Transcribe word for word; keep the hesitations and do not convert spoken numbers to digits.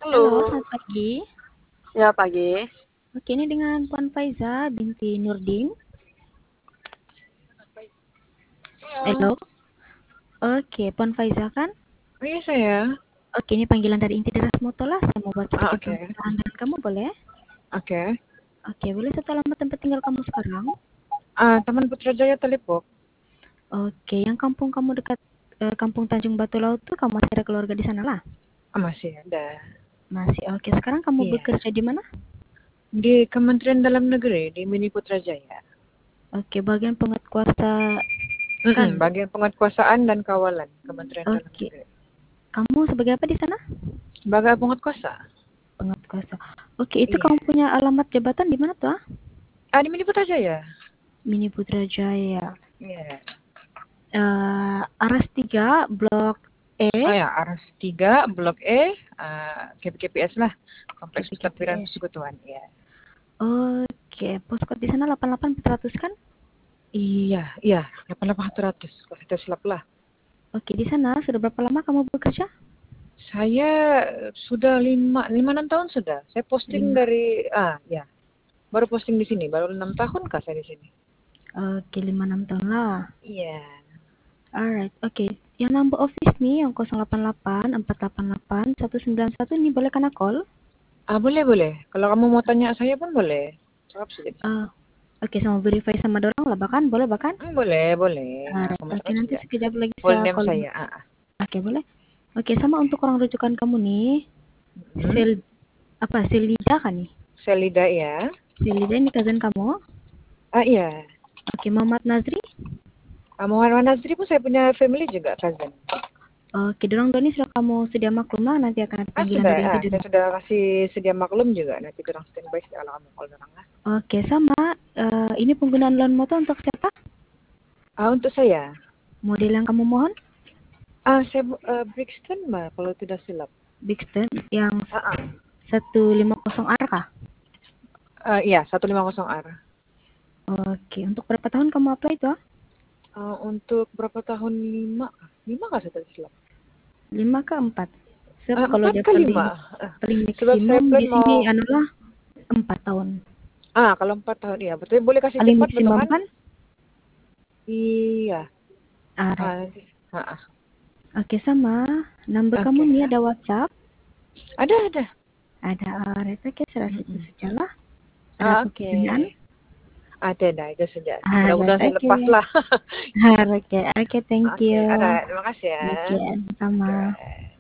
Halo, Halo, selamat pagi. ya pagi. Oke, ini dengan Puan Faiza binti Nurdin. Iya, Halo. Oke, Puan Faiza kan? oh iya saya. Oke, ini panggilan dari Inti Deras Motola. Saya mau buat Ah, sedikit oke, permintaan dengan kamu, boleh? oke. Oke, boleh satu alamat tempat tinggal kamu sekarang? Ah, Taman Putrajaya Telipuk. Oke, yang kampung kamu dekat eh, Kampung Tanjung Batu Laut tuh kamu masih ada keluarga di sana lah? Ah, masih ada. Masih. Oke, sekarang kamu Iya. bekerja di mana? Di Kementerian Dalam Negeri di Mini Putrajaya. Oke, bagian penguatkuasa kan? Mm-mm, bagian penguatkuasaan dan kawalan Kementerian Dalam Oke, Negeri. kamu sebagai apa di sana? Sebagai penguatkuasa. Penguatkuasa. Oke, itu Iya. kamu punya alamat jabatan di mana tuh? Ah? Ah, di Mini Putrajaya. Mini Putrajaya. Iya. eh Aras tiga Blok E, Oh ya, Aras tiga, Blok E, ah, K P K P S lah. Kompleks Persatuan K P K P S. Persekutuan. Iya. Oke, postcode di sana delapan delapan empat ratus kan? Iya, iya. delapan delapan ratus. Kalau saya silap lah. Oke, di sana sudah berapa lama kamu bekerja? Saya sudah lima, lima enam tahun sudah. Saya posting Lima. dari, ah ya, baru posting di sini. Baru enam tahun kah saya di sini? Oke, lima enam tahun lah. Iya. Alright, oke. Yang number office nih yang nol delapan delapan empat delapan delapan satu sembilan satu ini boleh kena call? Ah boleh boleh. Kalau kamu mau tanya saya pun boleh. Jawab saja di sini. Eh, oke, sama verify sama dorang lah bahkan, boleh bahkan? Hmm, boleh boleh. Ah, Alright, kamu oke cakap nanti saja. sekejap lagi Full saya name call. saya. Ah, ah. Oke, boleh? Oke, sama untuk orang rujukan kamu nih, Hmm. sel apa Selida kan nih? Selida ya. Selida ini cousin kamu? Ah iya. Oke, Muhammad Nazri. Ah, Muhammad Nazri pun saya punya family juga cousin. Oke, dorong Doni sudah kamu sedia maklum lah nanti akan ada Ah panggilan sudah. dari inti Ah dan saya sudah kasih sedia maklum juga. Nanti kurang standby kalau kamu call orang lah. oke, sama eh, ini penggunaan loan motor untuk siapa? Ah untuk saya. Model yang kamu mohon? Ah saya uh, Brixton mah kalau tidak silap. Bigster yang Ah, ah. seratus lima puluh R kah? Uh, iya, seratus lima puluh R. Oke, untuk berapa tahun kamu apply itu? Ah? Uh, untuk berapa tahun? Lima? Lima kah saya tadi silap? lima ke empat? Sep, Uh, kalau empat dia ke paling lima. Uh, paling sebab saya maksimum plan di mau... sini adalah empat tahun. Ah, kalau empat tahun, iya. Betul, boleh kasih Paling cepat, betul maksimum kan? kan? Iya. Alright. Ah, nanti. Ah, ah. Oke, sama number Oke. kamu nih Okay. ada WhatsApp? Ada, ada. Ada. Alright, oke, saya rasa itu Mm-mm. sajalah. Ada Ah, apa oke. pertanyaan? Okay. Ada, ada. Itu saja. Alright, Mudah-mudahan saya oke. lepas lah. Oke, oke, thank Oke, okay. you. Alright. Terima kasih ya. Oke, sama. Alright.